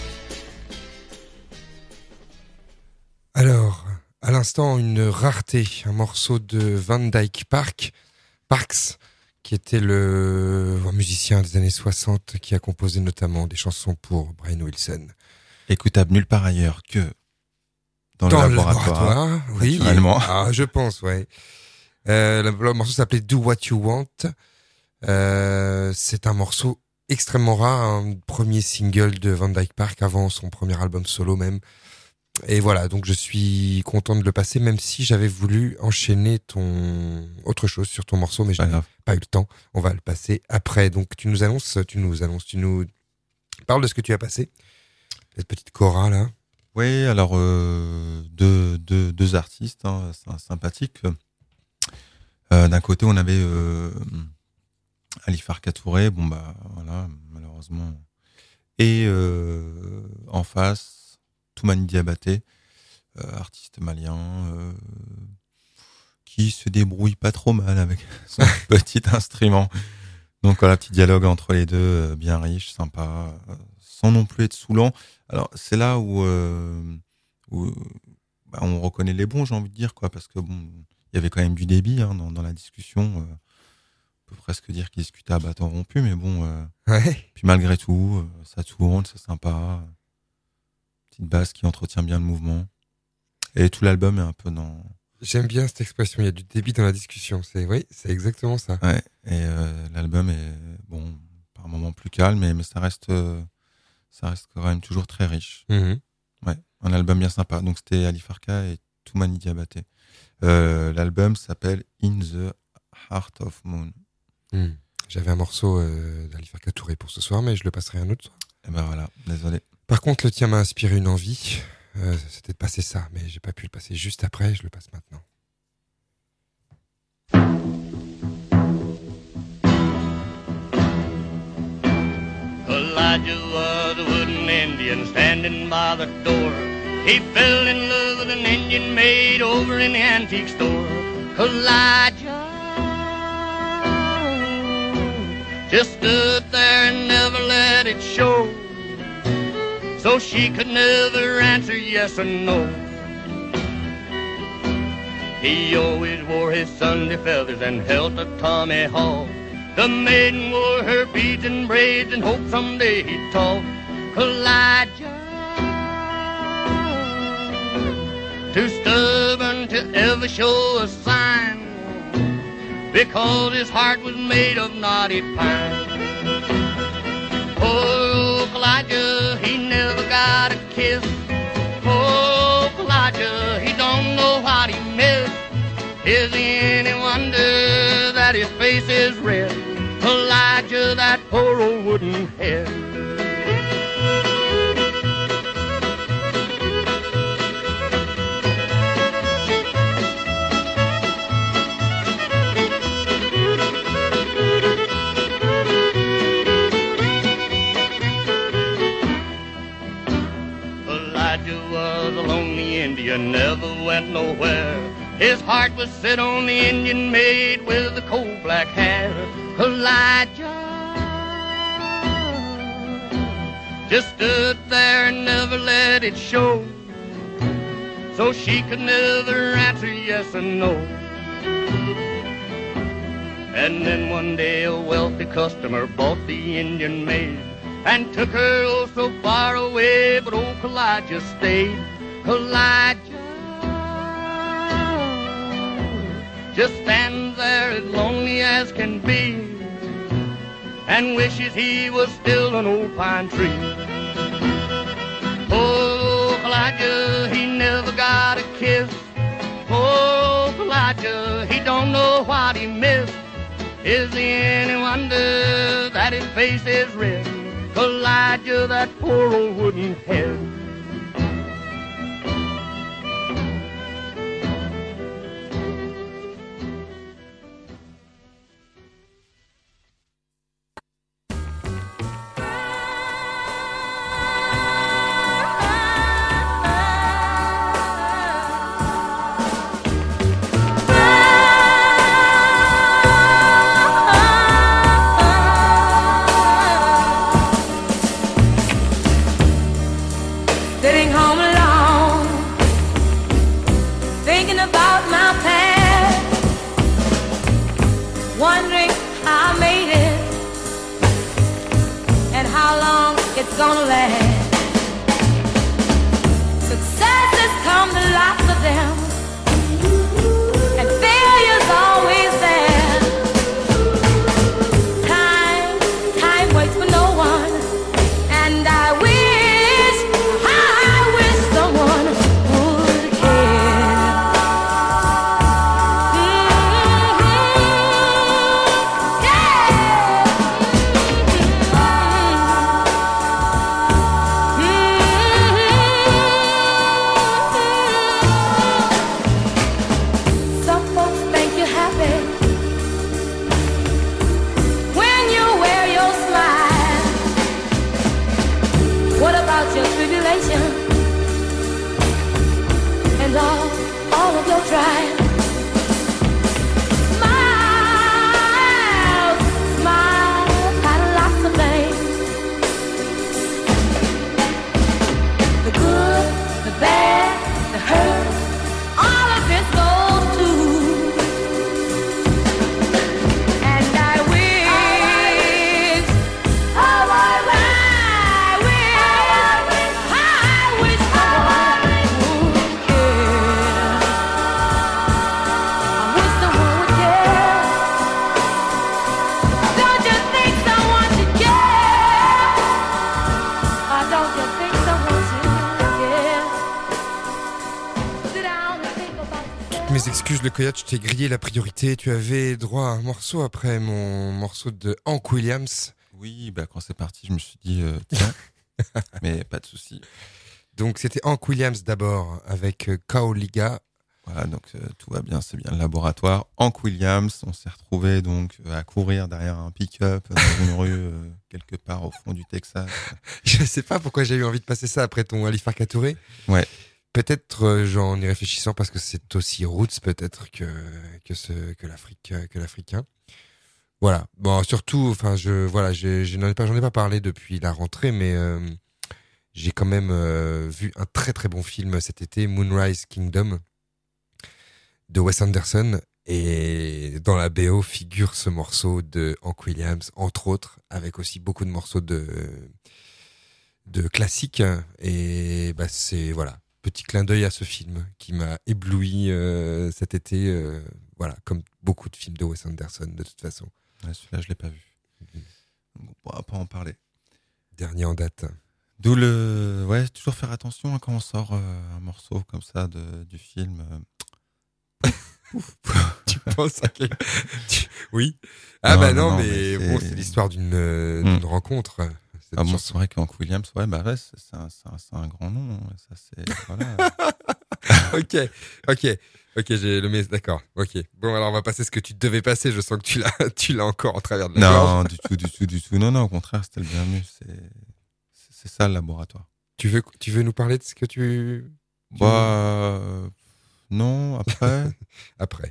Alors, à l'instant, une rareté, un morceau de Van Dyke Parks, qui était un musicien des années 60 qui a composé notamment des chansons pour Brian Wilson. Écoutable nulle part ailleurs que dans le laboratoire. Oui, naturellement. je pense, ouais. Le morceau s'appelait Do What You Want. C'est un morceau extrêmement rare, un premier single de Van Dyke Parks avant son premier album solo même. Et voilà, donc je suis content de le passer, même si j'avais voulu enchaîner autre chose sur ton morceau, mais je n'ai pas eu le temps. On va le passer après. Donc tu nous parles de ce que tu as passé. Cette petite Cora là. Oui, alors deux artistes sympathiques. D'un côté, on avait Ali Farka Touré, voilà, malheureusement. Et en face, Toumani Diabaté, artiste malien, qui se débrouille pas trop mal avec son petit instrument. Donc voilà, petit dialogue entre les deux, bien riche, sympa, sans non plus être saoulant. Alors c'est là où on reconnaît les bons, j'ai envie de dire, quoi, parce que il y avait quand même du débit dans la discussion. On peut presque dire qu'ils discutaient à bâton rompu, mais Ouais. Puis malgré tout, ça tourne, c'est sympa. Petite basse qui entretient bien le mouvement. Et tout l'album est un peu dans... J'aime bien cette expression, il y a du débit dans la discussion. C'est exactement ça. Ouais, et l'album est, par moments plus calme, mais ça reste quand même toujours très riche. Mm-hmm. Ouais, un album bien sympa. Donc c'était Ali Farka et Toumani Diabaté. L'album s'appelle In the Heart of Moon. J'avais un morceau d'Ali Farka Touré pour ce soir, mais je le passerai un autre soir. Et ben voilà, désolé. Par contre, le tien m'a inspiré une envie. C'était de passer ça, mais j'ai pas pu le passer juste après, je le passe maintenant. Elijah was a wooden Indian standing by the door. He fell in love with an Indian maid over in the antique store. Elijah just stood there and never let it show, so she could never answer yes or no. He always wore his Sunday feathers and held a tomahawk. The maiden wore her beads and braids and hoped someday he'd talk. Elijah, too stubborn to ever show a sign, because his heart was made of knotty pine. Oh, Elijah, he never got a kiss. Oh, Elijah, he don't know what he missed. Is he any wonder that his face is red? Elijah, that poor old wooden head. Elijah was a lonely Indian, never went nowhere. His heart was set on the Indian maid with the coal black hair. Elijah just stood there and never let it show, so she could never answer yes or no. And then one day a wealthy customer bought the Indian maid and took her oh so far away, but old Elijah stayed. Elijah just stands there as lonely as can be and wishes he was still an old pine tree. Oh, Elijah, he never got a kiss. Oh, Elijah, he don't know what he missed. Is there any wonder that his face is red? Elijah, that poor old wooden head. Sitting home alone, thinking about my past, wondering how I made it and how long it's gonna last. Successes come to lots of them, and failure's always there. Time waits for no one, and I wish someone would care. Some folks think you're happy when you wear your smile. What about your tribulation and all of your trials? Smile, got lots of things. The good, the bad, the hurt, all of this goes too. And I wish, I wish someone would care. I wish someone would care. Don't you think someone should care? Or don't you think someone should care? Sit down and think about yourself. Mes excuses, le coyote, je t'ai grillé la priorité. Tu avais droit à un morceau après mon morceau de Hank Williams. Oui, bah quand c'est parti, je me suis dit tiens, mais pas de souci. Donc c'était Hank Williams d'abord avec Kaoliga. Voilà, donc tout va bien, c'est bien le laboratoire. Hank Williams, on s'est retrouvé donc à courir derrière un pick-up dans une rue quelque part au fond du Texas. Je sais pas pourquoi j'ai eu envie de passer ça après ton Ali Farka Touré. Ouais. Peut-être en y réfléchissant parce que c'est aussi roots peut-être que l'africain. Voilà. Bon, surtout, enfin, j'en ai pas parlé depuis la rentrée, mais j'ai quand même vu un très très bon film cet été, Moonrise Kingdom, de Wes Anderson, et dans la BO figure ce morceau de Hank Williams, entre autres, avec aussi beaucoup de morceaux de classiques, et bah c'est voilà, petit clin d'œil à ce film qui m'a ébloui cet été, voilà, comme beaucoup de films de Wes Anderson de toute façon. Ouais, celui-là, je l'ai pas vu. Donc, on pourra pas en parler. Dernier en date. D'où toujours faire attention quand on sort un morceau comme ça du film. Tu penses à quel... Oui. Ah non, non, mais bon, c'est l'histoire d'une rencontre. Bon, c'est vrai qu'Hank Williams, c'est un grand nom. Ça, c'est voilà. Ok, j'ai le message. D'accord. Ok. Bon, alors on va passer ce que tu devais passer. Je sens que tu l'as encore en travers de la gorge. Non, du tout. Non, au contraire, c'était le bienvenu. C'est ça le laboratoire. Tu veux nous parler de ce que tu... Non, après. Après.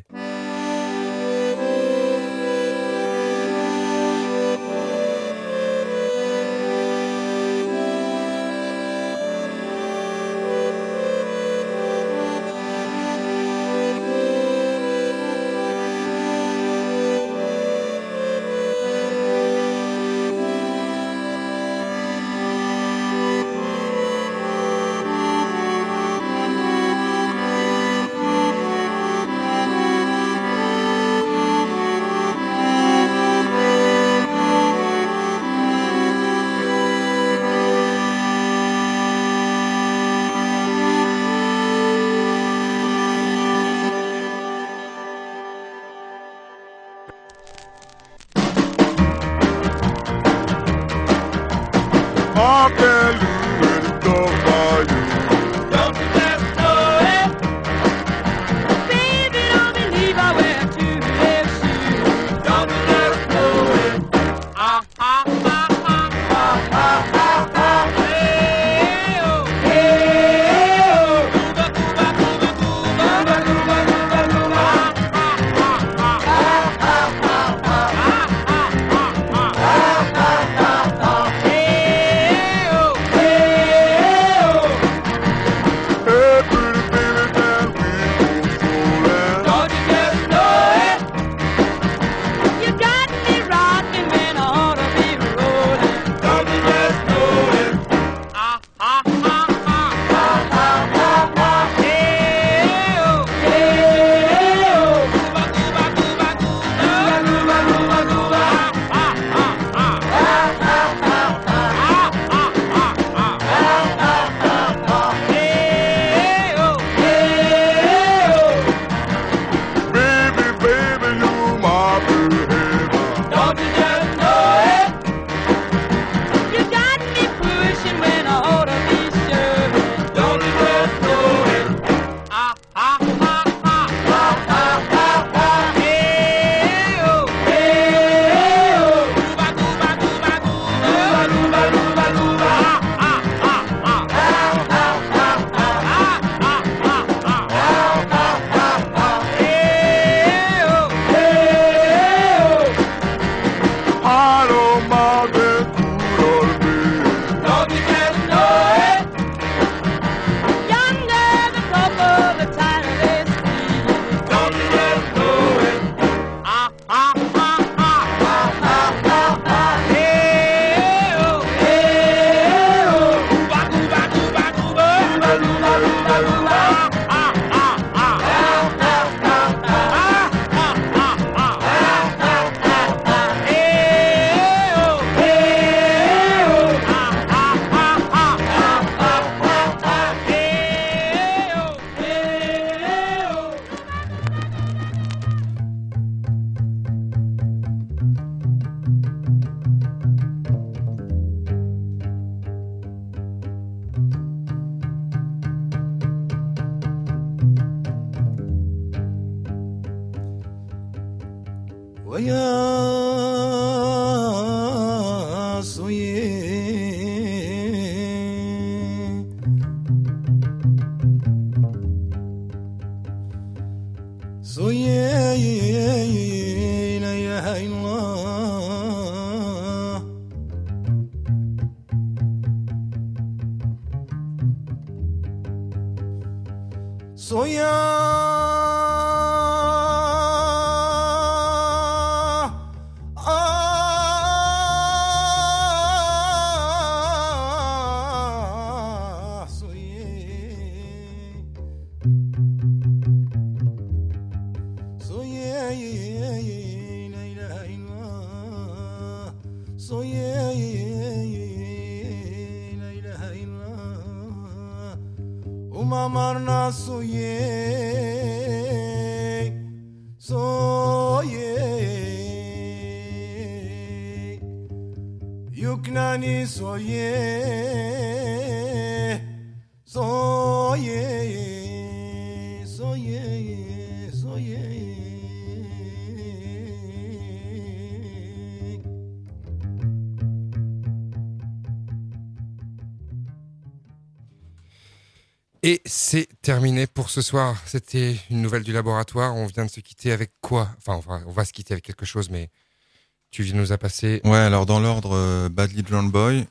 Et c'est terminé pour ce soir. C'était une nouvelle du laboratoire. On vient de se quitter avec quoi ? Enfin, on va se quitter avec quelque chose, mais tu nous as passé... Ouais, alors dans l'ordre, Badly Drowned Boy.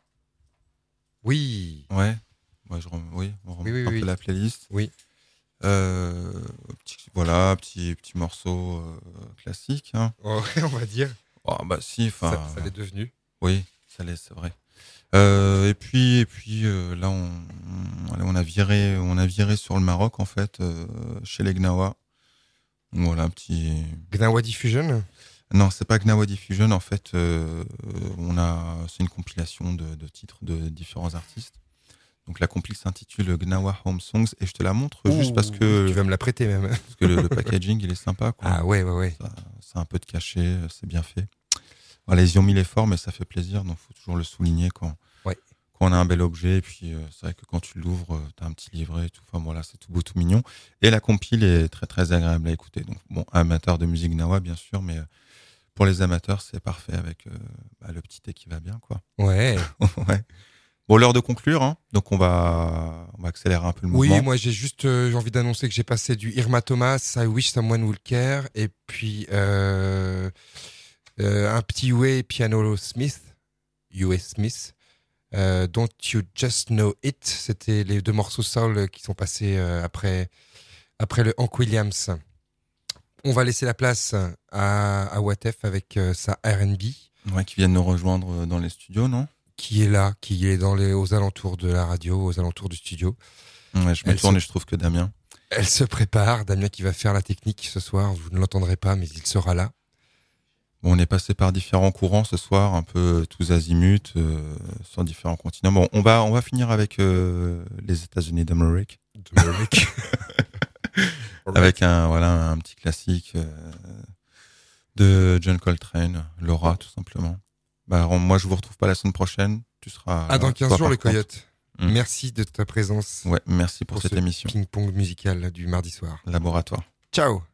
Oui. Ouais. On remet un peu la playlist. Oui. Petit morceau classique. Hein. Oh, on va dire. Oh, bah si, ça l'est devenu. Oui, ça l'est, c'est vrai. Et puis là, on a viré sur le Maroc en fait, chez les Gnawa. Voilà, un petit. Gnawa Diffusion. Non, c'est pas Gnawa Diffusion. En fait, c'est une compilation de titres de différents artistes. Donc la compil s'intitule Gnawa Home Songs et je te la montre juste parce que tu vas me la prêter même. Parce que le packaging il est sympa quoi. Ah ouais. Ça a un peu de cachet, c'est bien fait. Voilà, ils y ont mis l'effort mais ça fait plaisir donc faut toujours le souligner quand on a un bel objet et puis c'est vrai que quand tu l'ouvres t'as un petit livret et tout. Enfin voilà, c'est tout beau tout mignon et la compil est très très agréable à écouter. Donc bon, amateur de musique Gnawa bien sûr mais pour les amateurs c'est parfait avec le petit thé qui va bien quoi. Ouais. Ouais. Bon, l'heure de conclure, hein. Donc on va accélérer un peu le mouvement. Oui, moi j'ai juste envie d'annoncer que j'ai passé du Irma Thomas, I Wish Someone Would Care, et puis un petit Way Piano Smith, US Smith, Don't You Just Know It. C'était les deux morceaux soul qui sont passés après le Hank Williams. On va laisser la place à Watef avec sa R&B. Ouais, qui viennent nous rejoindre dans les studios, non ? Qui est là, qui est aux alentours de la radio, aux alentours du studio. Ouais, je me tourne et je trouve que Damien. Elle se prépare, Damien qui va faire la technique ce soir, vous ne l'entendrez pas, mais il sera là. Bon, on est passé par différents courants ce soir, un peu tous azimuts, sur différents continents. Bon, on va finir avec les États-Unis d'Amérique. Avec un petit classique de John Coltrane, Laura, tout simplement. Bah, moi, je vous retrouve pas la semaine prochaine. Tu seras. Dans 15 jours, les Coyotes. Merci de ta présence. Ouais, merci pour cette émission. Ping-pong musical du mardi soir. Laboratoire. Ciao.